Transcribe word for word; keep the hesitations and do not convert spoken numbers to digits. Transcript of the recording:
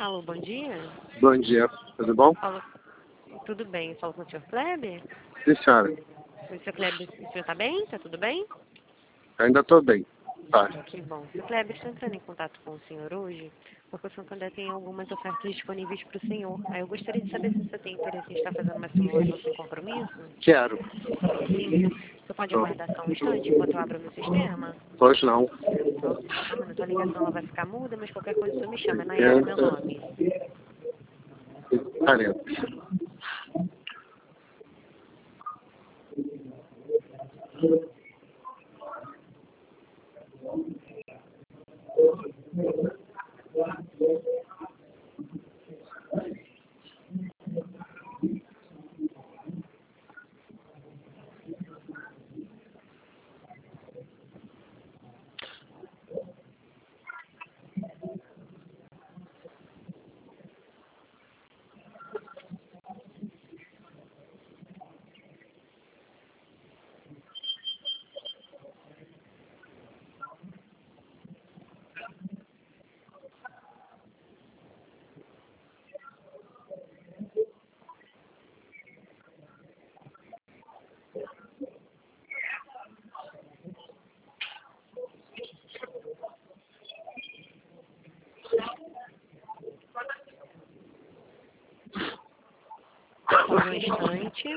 Alô, bom dia. Bom dia, tudo bom? Falo... Tudo bem, falo com o senhor Kleber? Sim, senhora. O senhor Kleber, o senhor está bem? Está tudo bem? Ainda estou bem. Tá. Que bom. Senhor Kleber, estou entrando em contato com o senhor hoje, porque o senhor Kleber tem algumas ofertas disponíveis para o senhor. Aí eu gostaria de saber se você tem interesse em estar fazendo uma simulação sem compromisso. Quero. Sim. Você pode aguardar só um instante enquanto eu abro o meu sistema? Pois não. Só, só um minuto, a ligação ela vai ficar muda, mas qualquer coisa o senhor me chama. É Nayara, meu Quarenta. nome. quarenta. Só um instante.